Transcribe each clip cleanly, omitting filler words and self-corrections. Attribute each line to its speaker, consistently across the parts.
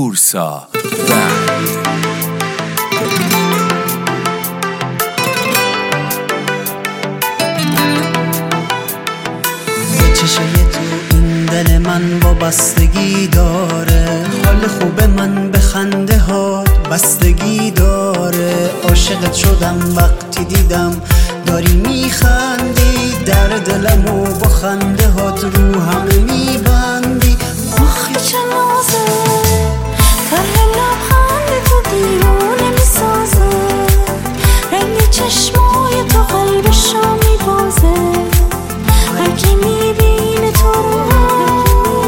Speaker 1: بورسا
Speaker 2: چشم تو این دل من وابستگی داره، حال خوب من به خنده هات بستگی داره. عاشقت شدم وقتی دیدم داری میخندی، در دلمو با خنده هات رو همه میبندی.
Speaker 3: آخی چه نازه طرح لبخند تو دیوونه میسازه، رنگ چشمای تو قلبشو میبازه. هر کی میبینه تو رو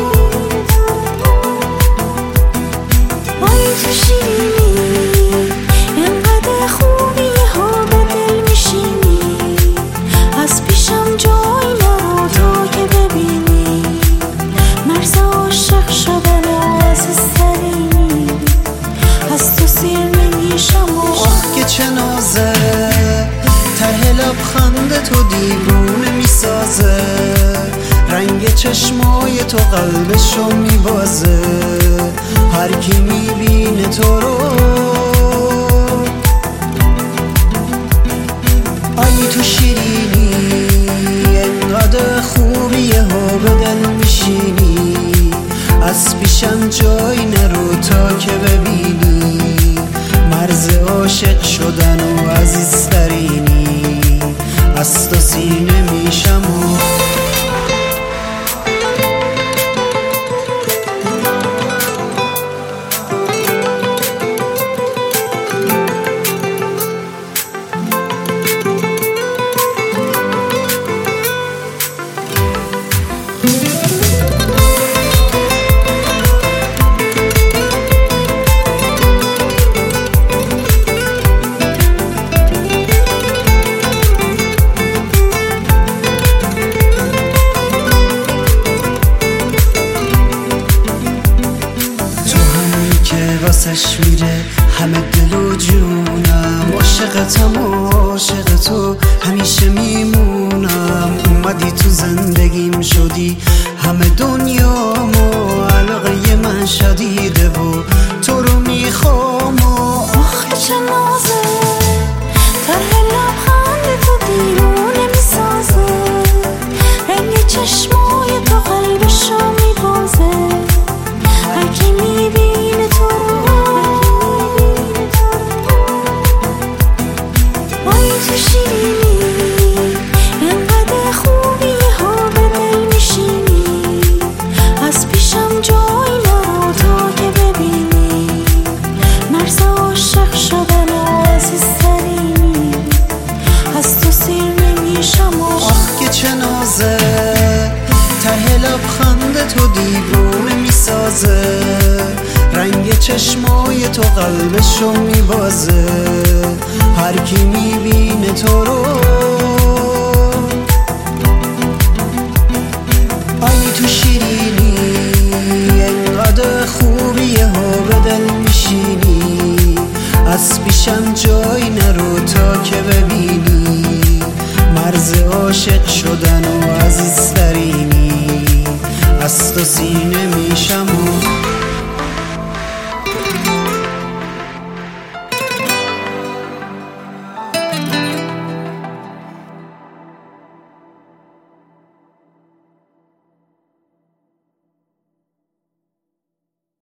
Speaker 3: وای تو شیرینی، اینقدر خوبی ها به دل میشینی. از پیشم جای نرو تا که ببینی، مرز عاشق شدن عزیزترینی. از تو سیر نمیشم
Speaker 2: آخ که چه نازه طرح لبخند تو دیوونه میسازه، رنگ چشمای تو قلبشو میبازه. هر کی میبینه تو رو ای تو شیرینی، اینقدر خوبی ها به دل میشینی. از پیشم جای نرو تا که ببینی، مرز عاشق شدن و عزیزترینی. از تو سینه میشم واسش میره همه دل و جونم. عاشقتم و عاشق تو همیشه میمونم. اومدی تو زندگیم شدی همه دنیامو، علاقه من شدیده و تو رو میخوام.
Speaker 3: آخه چه نازه طرح لبخند تو دیوونه میسازه، رنگ چشمای تو قلبشو میبازه. هر کی میبینه تو وای تو شیرینی، اینقدر خوبی ها به دل میشینی. از پیشم جای نرو تا که ببینی، مرز عاشق شدن عزیزترینی. از تو سیر نمیشم
Speaker 2: آخ که چه نازه ته لبخند تو دیوونه میسازه، رنگ چشمای تو قلبشو میبازه. هر کی میبینه تو رو ای تو شیرینی، اینقدر خوبی ها به دل میشینی. از پیشم جای نرو تا که ببینی، مرز عاشق شدن و عزیزترینی. از تو سینه میشم